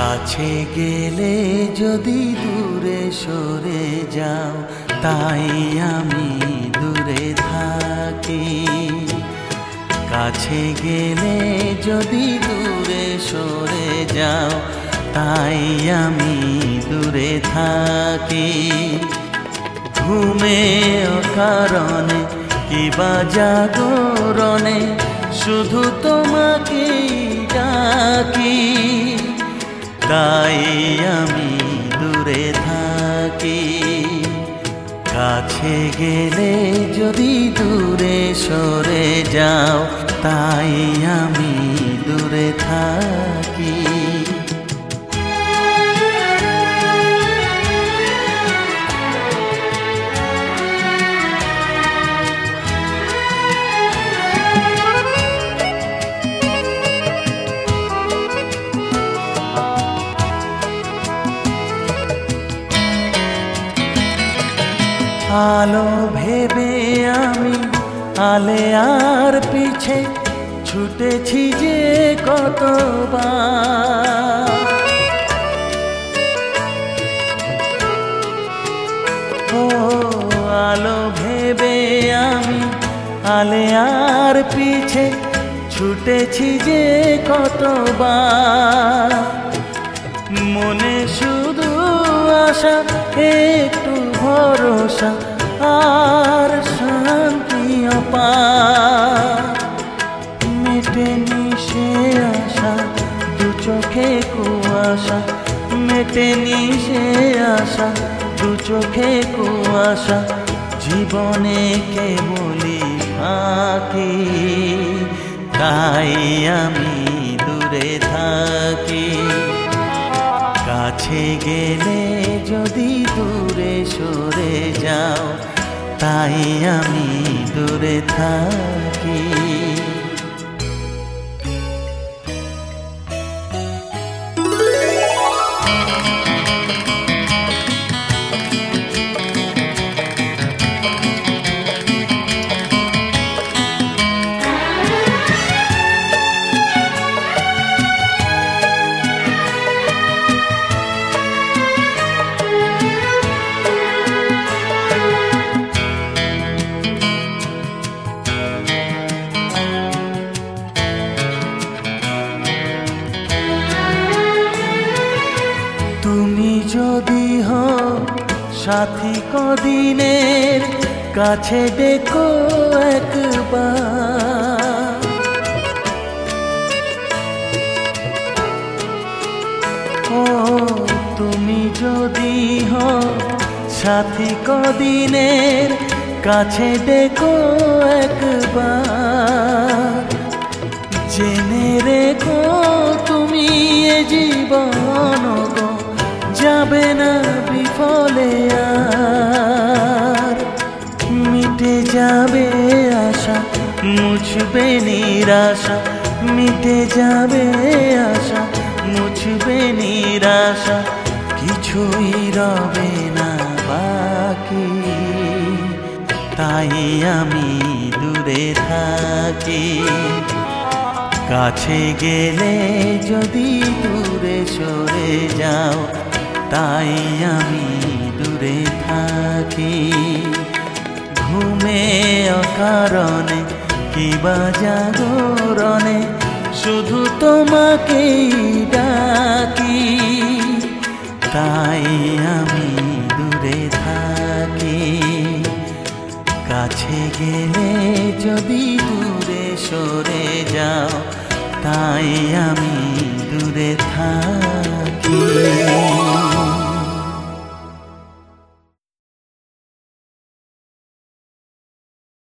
কাছে গেলে যদি দূরে সরে যাও, তাই আমি দূরে থাকি। কাছে গেলে যদি দূরে সরে যাও, তাই আমি দূরে থাকি। ঘুমে অকারণে কিবা জাগরণে শুধু তোমাকেই ডাকি, তাই আমি দূরে থাকি। কাছে গেলে যদি দূরে সরে যাও, তাই আমি দূরে থাকি। আলো ভেবে আমি আলেয়ার পিছে ছুটেছি যে কতবার। ও আলো ভেবে আমি আলেয়ার পিছে ছুটেছি যে কতবার। মনে শুধু আশা, একটু ভরসা আর শান্তি অপার। মেটেনি সে আশা দু চোখে কুয়াশা, মেটেনি সে আশা দু চোখে কুয়াশা। জীবনে কেবলই ফাঁকি, তাই আমি দূরে থাকি। কাছে গেলে যদি দূরে সরে যাও, তাই আমি দূরে থাকি। তুমি যদি হও সাথী কদিনের, কাছে ডেকো একবার। ও তুমি যদি হও সাথী কদিনের, কাছে ডেকো একবার। জেনে রেখো তুমি এ জীবন যাবে না বিফলে আর। মিটে যাবে আশা, মুছবে নিরাশা, মিটে যাবে আশা, মুছবে নিরাশা। কিছুই রবে না বাকি, তাই আমি দূরে থাকি। কাছে গেলে যদি দূরে সরে যাও, তাই আমি দূরে থাকি। ঘুমে অকারণে কিবা জাগরণে শুধু তোমাকেই ডাকি, তাই আমি দূরে থাকি। কাছে গেলে যদি দূরে সরে যাও, তাই আমি দূরে থাকি।